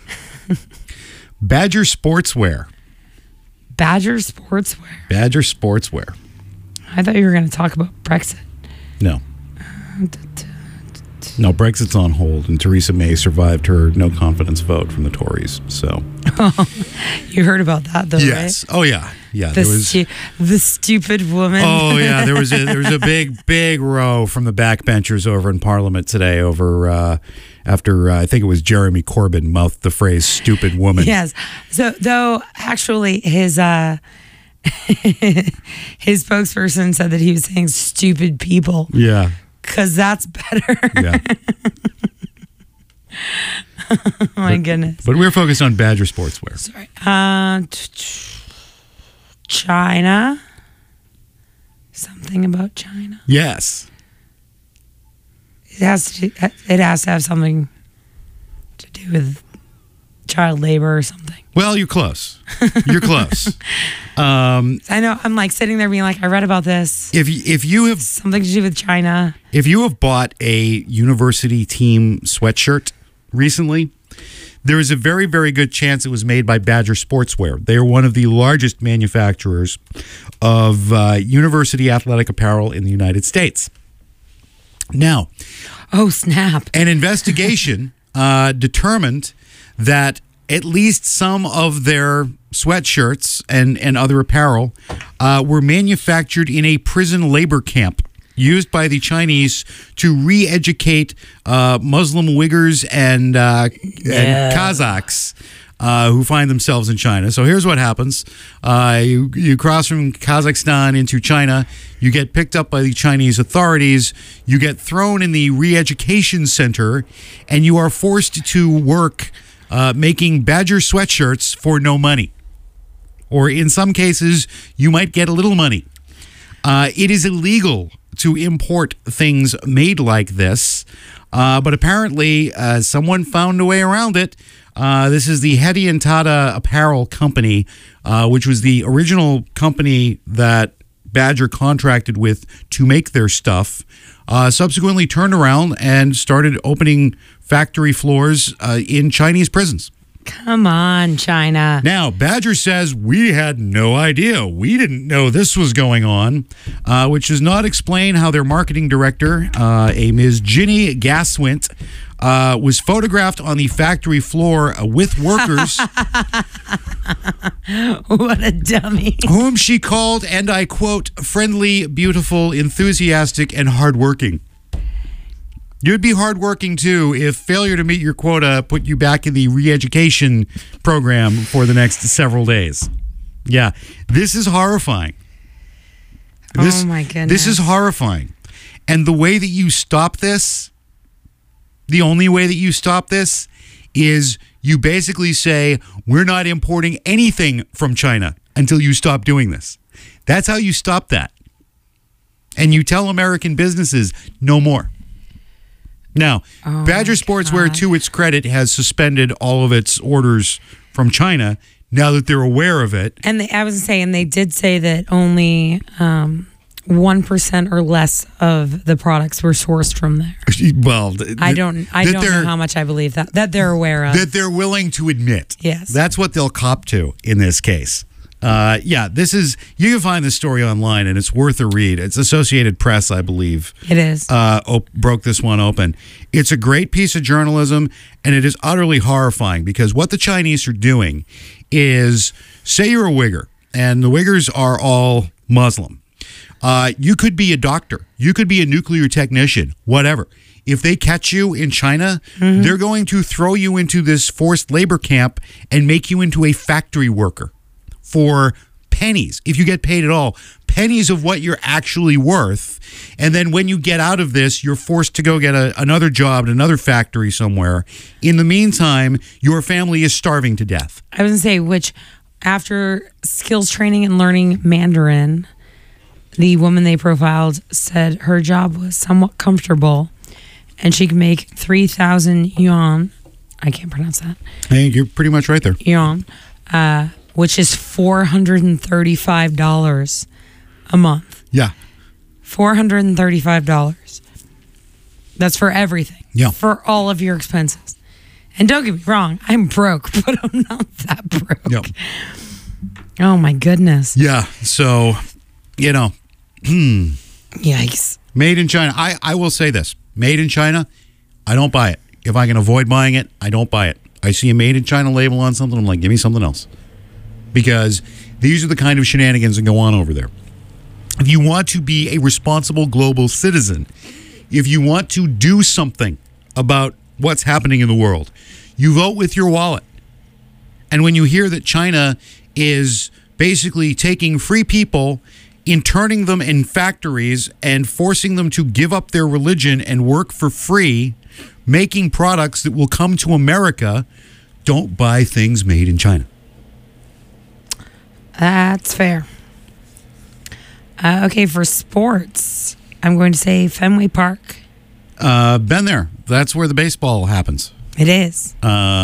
Badger Sportswear. Badger Sportswear. Badger Sportswear. I thought you were gonna talk about Brexit. No. No, Brexit's on hold, and Theresa May survived her no confidence vote from the Tories. So You heard about that though, yes, right? oh yeah, yeah. The, There was. stu- the stupid woman. Oh yeah, there was a there was a big big row from the backbenchers over in Parliament today over uh, after uh, I think it was Jeremy Corbyn mouthed the phrase "stupid woman." Yes. So though actually his uh his spokesperson said that he was saying stupid people Yeah, because that's better. yeah. Oh my goodness. But we're focused on Badger Sportswear. Sorry. Uh, t- t- China. Something about China. Yes. It has to. Do, it has to have something to do with child labor or something. Well, you're close. You're close. Um, I know. I'm like sitting there being like, I read about this. if y- if you have Something to do with China. if you have bought a university team sweatshirt recently, there is a very, very good chance it was made by Badger Sportswear. They are one of the largest manufacturers of uh, university athletic apparel in the United States. Now, Oh, snap. an investigation uh, determined that at least some of their sweatshirts and, and other apparel uh, were manufactured in a prison labor camp used by the Chinese to re-educate uh, Muslim Uyghurs and, uh, and Kazakhs uh, who find themselves in China. So here's what happens. Uh, you, you cross from Kazakhstan into China. You get picked up by the Chinese authorities. You get thrown in the re-education center, and you are forced to work uh, making Badger sweatshirts for no money. Or in some cases, you might get a little money. Uh, it is illegal to import things made like this, uh, but apparently uh, someone found a way around it. Uh, this is the Hedi and Tada Apparel Company, uh, which was the original company that Badger contracted with to make their stuff, uh, subsequently turned around and started opening factory floors uh, in Chinese prisons. Come on, China. Now, Badger says, we had no idea. We didn't know this was going on, uh, which does not explain how their marketing director, uh, a Miz Ginny Gaswint, uh, was photographed on the factory floor uh, with workers What a dummy. whom she called, and I quote, friendly, beautiful, enthusiastic, and hardworking. You'd be hardworking, too, if failure to meet your quota put you back in the re-education program for the next several days. Yeah, this is horrifying. This, Oh, my goodness. This is horrifying. And the way that you stop this, the only way that you stop this is you basically say, we're not importing anything from China until you stop doing this. That's how you stop that. And you tell American businesses, no more. Now, Oh, Badger my Sportswear, God. to its credit, has suspended all of its orders from China now that they're aware of it. And they, I was saying they did say that only um, one percent or less of the products were sourced from there. Well, th- I don't. I that don't know they're- how much I believe that that they're aware of. that they're willing to admit. Yes. That's what they'll cop to in this case. Uh, yeah, this is, you can find this story online and it's worth a read. It's Associated Press, I believe. It is. Uh, op- broke this one open. It's a great piece of journalism, and it is utterly horrifying because what the Chinese are doing is, say you're a Uyghur, and the Uyghurs are all Muslim. Uh, you could be a doctor. You could be a nuclear technician, whatever. If they catch you in China, they're going to throw you into this forced labor camp and make you into a factory worker for pennies, if you get paid at all, pennies of what you're actually worth. And then when you get out of this, you're forced to go get a, another job at another factory somewhere. In the meantime, your family is starving to death. I was gonna say, which after skills training and learning Mandarin, the woman they profiled said her job was somewhat comfortable, and she could make three thousand yuan. I can't pronounce that. Hey, you're pretty much right there. Yuan, uh, which is four hundred and thirty-five dollars a month. Yeah. Four hundred and thirty-five dollars. That's for everything. Yeah. For all of your expenses. And don't get me wrong, I'm broke, but I'm not that broke. Yep. Oh my goodness. Yeah. So, you know, Yikes. made in China. I, I will say this. Made in China, I don't buy it. If I can avoid buying it, I don't buy it. I see a made in China label on something, I'm like, give me something else. Because these are the kind of shenanigans that go on over there. If you want to be a responsible global citizen, if you want to do something about what's happening in the world, you vote with your wallet. And when you hear that China is basically taking free people, interning them in factories and forcing them to give up their religion and work for free, making products that will come to America, don't buy things made in China. That's fair. Uh, okay, for sports, I'm going to say Fenway Park. Uh, been there. That's where the baseball happens. It is.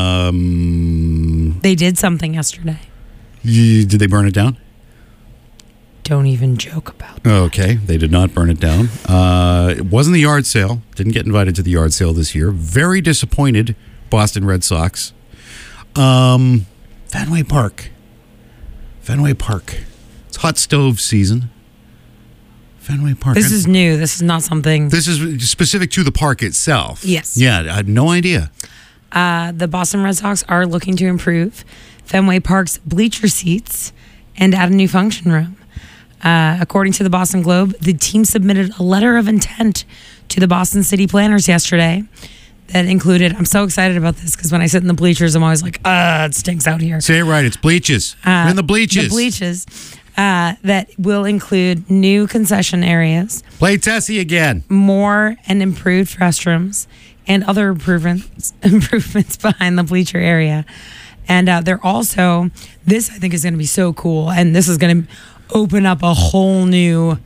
Um, They did something yesterday. you, did they burn it down? Don't even joke about it. Okay, they did not burn it down. Uh, it wasn't the yard sale. Didn't get invited to the yard sale this year. Very disappointed Boston Red Sox. Um, Fenway Park. Fenway Park. It's hot stove season. Fenway Park. This is new. This is not something. This is specific to the park itself. Yes. Yeah, I had no idea. Uh, the Boston Red Sox are looking to improve Fenway Park's bleacher seats and add a new function room. Uh, according to the Boston Globe, the team submitted a letter of intent to the Boston City Planners yesterday that included, I'm so excited about this because when I sit in the bleachers, I'm always like, ah, it stinks out here. Say it right. It's bleaches. Uh, We're in the bleaches. The bleaches uh, that will include new concession areas, Play Tessie again. more and improved restrooms, and other improvements improvements behind the bleacher area. And uh, they're also, this I think is going to be so cool, and this is going to open up a whole new,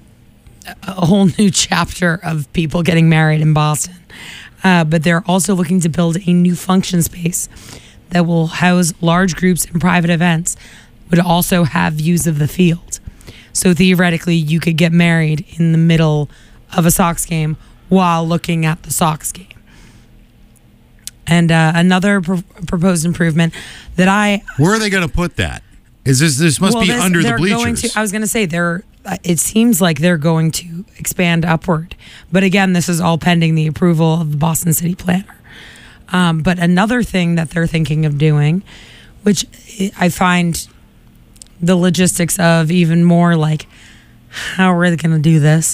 a whole new chapter of people getting married in Boston. Uh, but they're also looking to build a new function space that will house large groups and private events, would also have views of the field. So theoretically, you could get married in the middle of a Sox game while looking at the Sox game. And uh, another pro- proposed improvement that I Where are they going to put that? Is this this must well, be this- under the they're bleachers? Going to, I was going to say they're. uh, It seems like they're going to expand upward, but again, this is all pending the approval of the Boston City Planner. Um, but another thing that they're thinking of doing, which I find the logistics of even more like, how are they going to do this?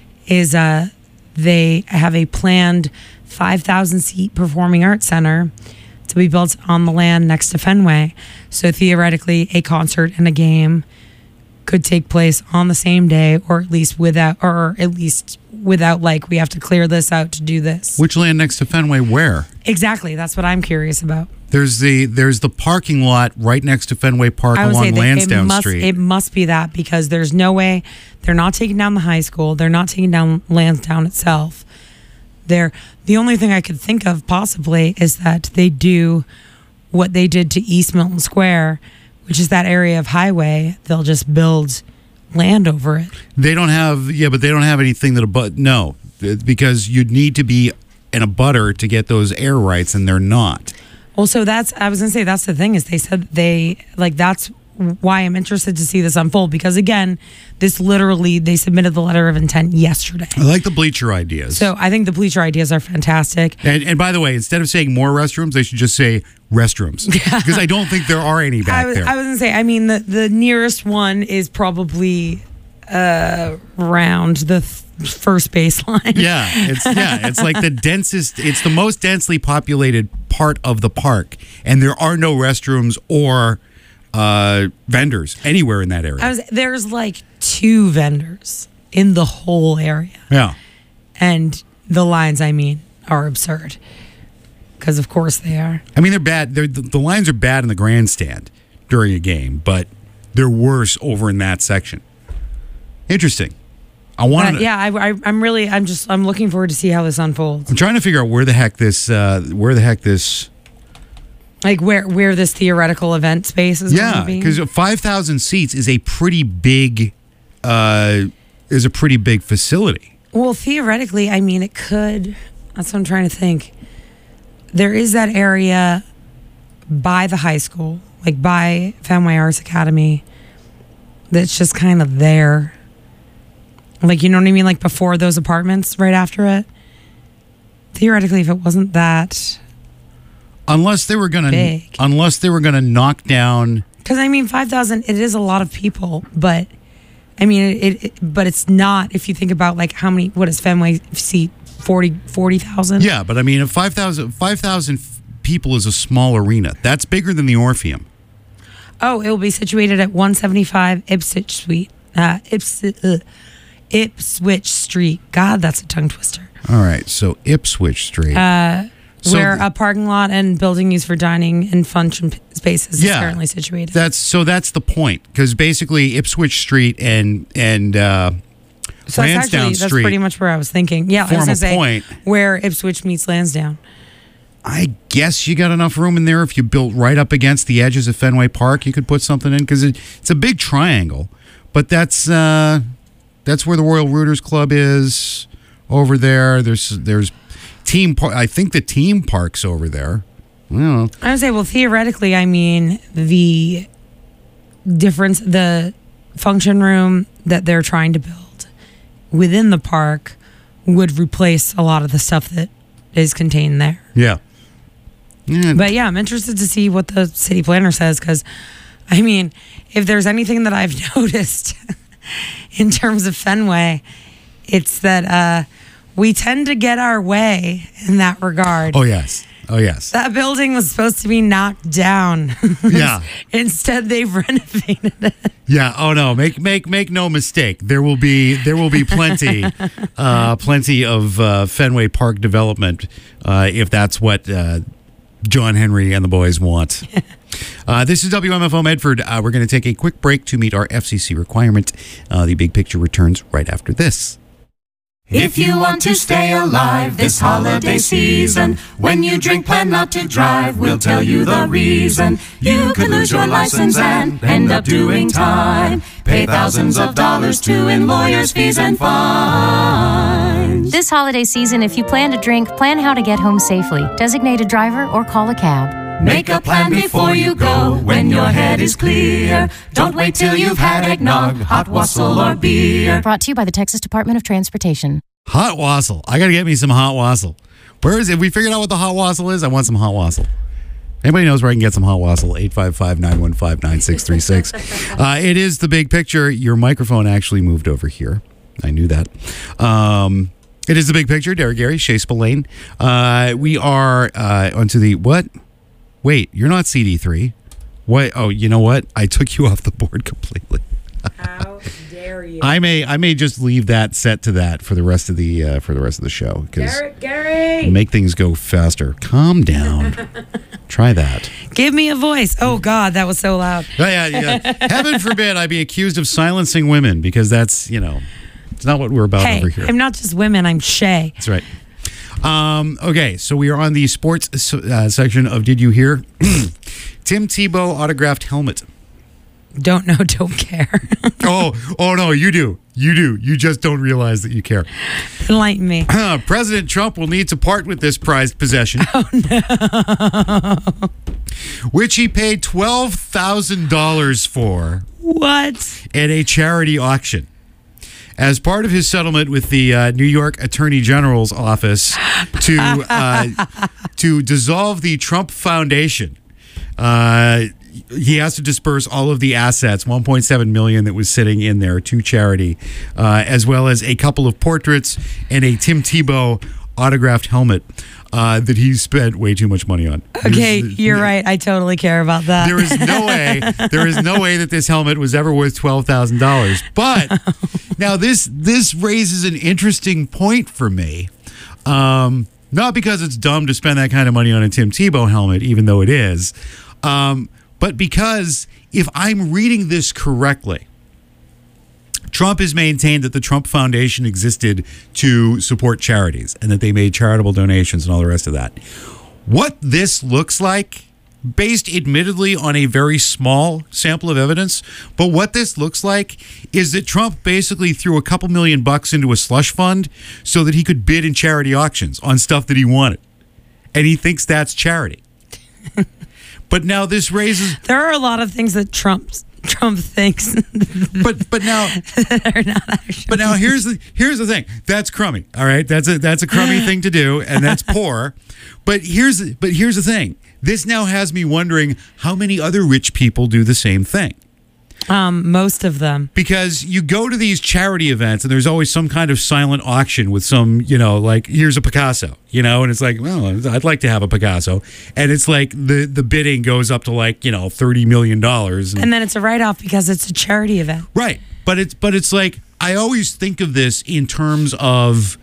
Is uh, they have a planned five thousand seat performing arts center to be built on the land next to Fenway. So theoretically, a concert and a game could take place on the same day, or at least without, or at least without like we have to clear this out to do this. Which land next to Fenway? Where? Exactly, that's what I'm curious about. There's the there's the parking lot right next to Fenway Park I would say along that it Lansdowne must, Street. it must be that, because there's no way they're not taking down the high school. They're not taking down Lansdowne itself. They're the only thing I could think of possibly is that they do what they did to East Milton Square, which is that area of highway. They'll just build land over it. They don't have yeah, but they don't have anything that abut. No, because you'd need to be in a butter to get those air rights, and they're not. Well, so that's, I was going to say, that's the thing is they said they, like, that's why I'm interested to see this unfold, because again, this literally, they submitted the letter of intent yesterday. I like the bleacher ideas. So I think the bleacher ideas are fantastic. And, and by the way, instead of saying more restrooms, they should just say restrooms, because I don't think there are any back I was, there. I was going to say, I mean, the, the nearest one is probably uh, around the th- first baseline. Yeah, it's yeah, it's like the densest. It's the most densely populated part of the park, and there are no restrooms or uh, vendors anywhere in that area. I was, there's like two vendors in the whole area. Yeah, And the lines, I mean, are absurd. Because of course they are. I mean they're bad. They're, the, the lines are bad in the grandstand during a game, but they're worse over in that section. Interesting. I want Uh, to. yeah, I, I, I'm really, I'm just, I'm looking forward to see how this unfolds. I'm trying to figure out where the heck this, uh, where the heck this. Like where, where this theoretical event space is Yeah, going to be. because five thousand seats is a pretty big, uh, is a pretty big facility. Well, theoretically, I mean, it could. That's what I'm trying to think. There is that area by the high school, like by Fenway Arts Academy, that's just kind of there. Like, you know what I mean? Like before those apartments, right after it. Theoretically, if it wasn't that, Unless they were gonna, Big. unless they were gonna knock down. because I mean, five thousand, it is a lot of people, but I mean, it, it, but it's not, if you think about like how many, what does Fenway seat? forty thousand? Yeah, but I mean, if five thousand five thousand people is a small arena. That's bigger than the Orpheum. Oh, it will be situated at one seventy-five Ipswich Street. Uh, Ips, uh, Ipswich Street. God, that's a tongue twister. All right, so Ipswich Street. Uh, So where th- a parking lot and building used for dining and function p- spaces Yeah. is currently situated. That's so. That's the point, because basically Ipswich Street and and uh, so that's Lansdowne actually, that's Street. pretty much where I was thinking. Yeah, I Form was a going to say point. where Ipswich meets Lansdowne. I guess you got enough room in there if you built right up against the edges of Fenway Park. You could put something in, because it, it's a big triangle. But that's uh, that's where the Royal Rooters Club is over there. There's there's team. Par- I think the team parks over there. I don't know. I would say, well, theoretically, I mean, the difference, the function room that they're trying to build within the park would replace a lot of the stuff that is contained there. Yeah. Yeah. But yeah, I'm interested to see what the city planner says, because, I mean, if there's anything that I've noticed in terms of Fenway, it's that uh, we tend to get our way in that regard. Oh, yes. Oh, yes. That building was supposed to be knocked down. Yeah. Instead, they've renovated it. Yeah. Oh no. Make make make no mistake. There will be there will be plenty, uh, plenty of uh, Fenway Park development uh, if that's what uh, John Henry and the boys want. Uh, this is W M F O Medford. Uh, we're going to take a quick break to meet our F C C requirement. Uh, the Big Picture returns right after this. If you want to stay alive this holiday season, when you drink, plan not to drive. We'll tell you the reason. You could lose your license and end up doing time. Pay thousands of dollars to in lawyers' fees and fines. This holiday season, if you plan to drink, plan how to get home safely. Designate a driver or call a cab. Make a plan before you go when your head is clear. Don't wait till you've had eggnog, hot wassail, or beer. Brought to you by the Texas Department of Transportation. Hot wassail. I got to get me some hot wassail. Where is it? Have we figured out what the hot wassail is? I want some hot wassail. Anybody knows where I can get some hot wassail? eight five five, nine one five, nine six three six. uh, it is the Big Picture. Your microphone actually moved over here. I knew that. Um, it is the Big Picture. Derek Gary, Shay Spillane. Uh, we are uh, onto the what? Wait, you're not C D three. What? Oh, you know what? I took you off the board completely. How dare you? I may, I may just leave that set to that for the rest of the uh, for the rest of the show because Garrett, Gary! make things go faster. Calm down. Try that. Give me a voice. Oh, God, that was so loud. Oh, yeah, yeah. Heaven forbid I be accused of silencing women because that's you know, it's not what we're about Hey, over here. I'm not just women, I'm Shay. That's right. Um, okay, so we are on the sports uh, section of Did You Hear? Tim Tebow autographed helmet. Don't know, don't care. Oh, oh no, you do. You do. You just don't realize that you care. Enlighten me. President Trump will need to part with this prized possession. Oh, no. Which he paid twelve thousand dollars for What? at a charity auction. As part of his settlement with the uh, New York Attorney General's office to uh, to dissolve the Trump Foundation, uh, he has to disperse all of the assets, one point seven million dollars that was sitting in there to charity, uh, as well as a couple of portraits and a Tim Tebow autographed helmet uh, that he spent way too much money on. Okay, There's- you're right. I totally care about that. There is no way. There is no way that this helmet was ever worth twelve thousand dollars. But now this this raises an interesting point for me. Um, not because it's dumb to spend that kind of money on a Tim Tebow helmet, even though it is, um, but because if I'm reading this correctly, Trump has maintained that the Trump Foundation existed to support charities and that they made charitable donations and all the rest of that. What this looks like, based admittedly on a very small sample of evidence, but what this looks like is that Trump basically threw a couple million bucks into a slush fund so that he could bid in charity auctions on stuff that he wanted. And he thinks that's charity. But now this raises... There are a lot of things that Trump Trump thinks But but now that are not actually. But now here's the here's the thing. That's crummy. All right. That's a that's a crummy thing to do, and that's poor. But here's but here's the thing. This now has me wondering how many other rich people do the same thing. Um, most of them. Because you go to these charity events and there's always some kind of silent auction with some, you know, like here's a Picasso, you know, and it's like, well, I'd like to have a Picasso. And it's like the, the bidding goes up to like, you know, thirty million dollars. And then it's a write-off because it's a charity event. Right. But it's but it's like I always think of this in terms of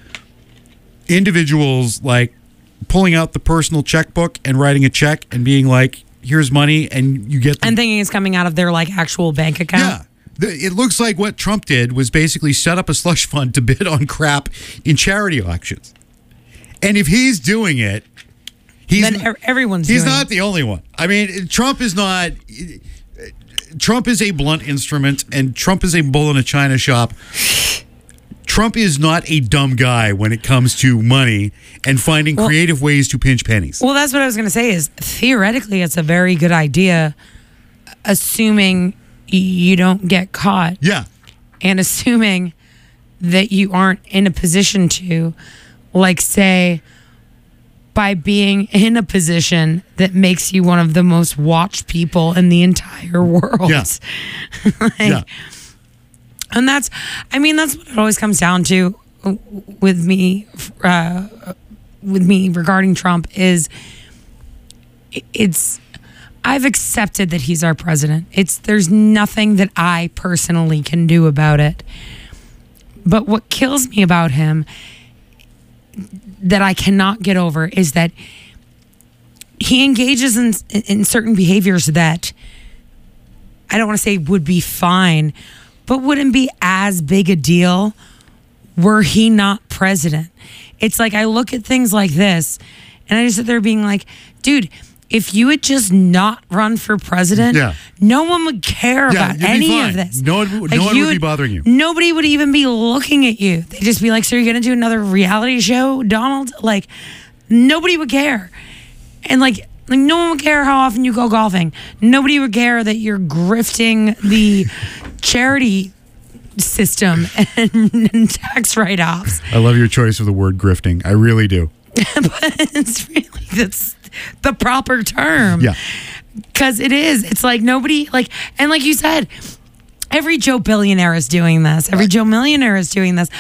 individuals like pulling out the personal checkbook and writing a check and being like, here's money, and you get the, And thinking it's coming out of their like actual bank account. yeah. The- It looks like what Trump did was basically set up a slush fund to bid on crap in charity auctions. And if he's doing it, he's Then e- everyone's he's doing not it. the only one. I mean, Trump is not. Trump is a blunt instrument, and Trump is a bull in a china shop. Trump is not a dumb guy when it comes to money and finding Well- creative ways to pinch pennies. Well, that's what I was going to say is theoretically it's a very good idea, assuming y- you don't get caught yeah. and assuming that you aren't in a position to, like, say, by being in a position that makes you one of the most watched people in the entire world. Yeah. Like, Yeah. And that's, I mean, that's what it always comes down to with me, uh, with me regarding Trump is it's, I've accepted that he's our president. It's, there's nothing that I personally can do about it. But what kills me about him that I cannot get over is that he engages in, in certain behaviors that I don't want to say would be fine, but wouldn't be as big a deal were he not president. It's like I look at things like this and I just sit there being like, dude, if you had just not run for president, Yeah. no one would care Yeah, about you'd be any fine. of this. No one- Like, no one you would be bothering you. Nobody would even be looking at you. They'd just be like, so you're going to do another reality show, Donald? Like, nobody would care. And like, like no one would care how often you go golfing. Nobody would care that you're grifting the charity system and, and tax write-offs. I love your choice of the word grifting. I really do. But it's really, that's the proper term. Yeah. Because it is. It's like nobody, like, and like you said, every Joe billionaire is doing this. Every Joe millionaire is doing this.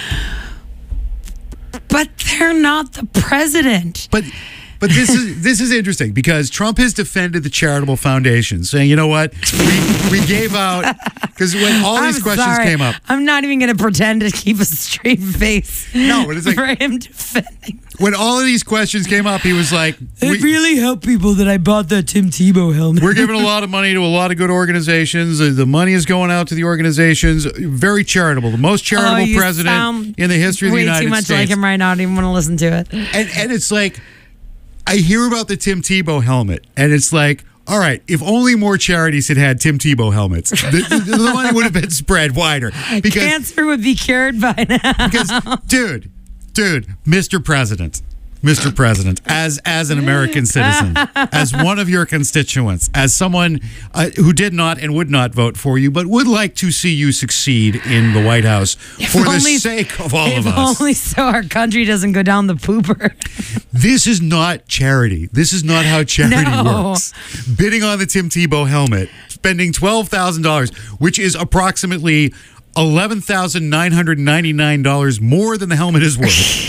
But they're not the president. But but this is this is interesting because Trump has defended the charitable foundation, saying, you know what, we, we gave out because when all these I'm questions sorry. came up, I'm not even going to pretend to keep a straight face. No, but it's like- for him defending. when all of these questions came up, he was like, It we, really helped people that I bought that Tim Tebow helmet. we're giving a lot of money to a lot of good organizations. Uh, The money is going out to the organizations. Very charitable. The most charitable Oh, you president sound in the history of the way United too much States. like him right now. I don't even want to listen to it. And and it's like, I hear about the Tim Tebow helmet, and it's like, all right, if only more charities had had Tim Tebow helmets, the, the, the money would have been spread wider. Because, Cancer would be cured by now. because dude, dude, Mister President, Mister President, as as an American citizen, as one of your constituents, as someone uh, who did not and would not vote for you, but would like to see you succeed in the White House for the only- sake of all if of us. only so our country doesn't go down the pooper. This is not charity. This is not how charity No. works. Bidding on the Tim Tebow helmet, spending twelve thousand dollars, which is approximately eleven thousand nine hundred ninety-nine dollars more than the helmet is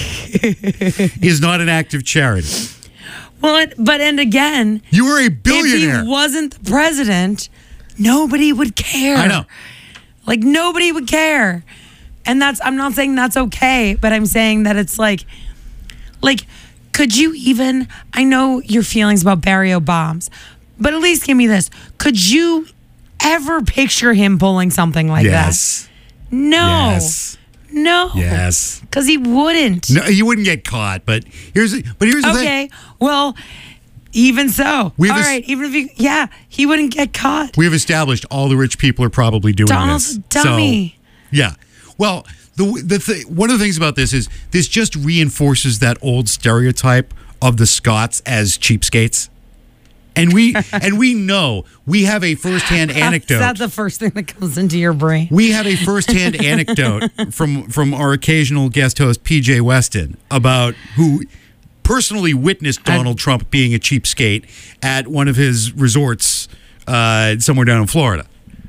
worth, is not an act of charity. Well, it, but and again, You are a if billionaire. he wasn't the president, nobody would care. I know. Like nobody would care. And that's I'm not saying that's okay, but I'm saying that it's like like could you even I know your feelings about Barrio bombs, but at least give me this. Could you ever picture him pulling something like Yes. that? No. Yes. No. Yes. Cuz he wouldn't. No, you wouldn't get caught, but here's the, but here's the thing. Okay. Well, even so. We've All es- right, even if he yeah, he wouldn't get caught. We have established all the rich people are probably doing Donald's this. a dummy. So, yeah. Well, the the th- one of the things about this is this just reinforces that old stereotype of the Scots as cheapskates. And we and we know we have a firsthand anecdote. Is that the first thing that comes into your brain? We have a firsthand anecdote from from our occasional guest host P J Weston about who personally witnessed Donald Trump being a cheapskate at one of his resorts uh, somewhere down in Florida.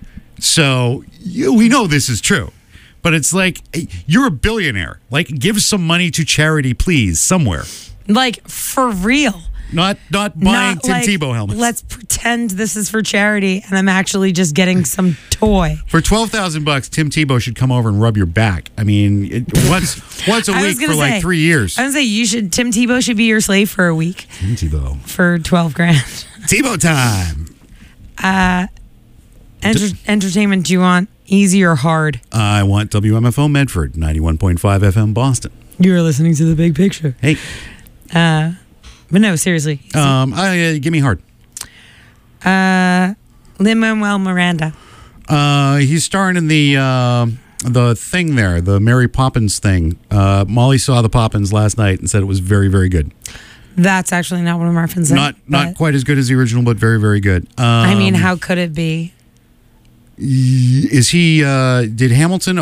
So you, we know this is true, but it's like hey, you're a billionaire. Like, give some money to charity, please, somewhere. Like for real. Not not buying Not Tim like, Tebow helmets. Let's pretend this is for charity and I'm actually just getting some toy. For twelve thousand bucks, Tim Tebow should come over and rub your back. I mean, it, once once a I was week for gonna like say- three years. I was gonna say you should Tim Tebow should be your slave for a week Tim Tebow. for twelve grand. Tebow time. Enter- entertainment, do you want easy or hard? I want W M F O Medford, ninety-one point five F M Boston. You're listening to the big picture. Hey, But no, seriously. um, I, uh, give me hard. Uh Lin-Manuel Miranda. Uh, he's starring in the uh, the thing there, the Mary Poppins thing. Uh, Molly saw the Poppins last night and said it was very, very good. That's actually not what I'm referencing. Not not quite as good as the original, but very, very good. Um, I mean, how could it be? Is he? Uh, did Hamilton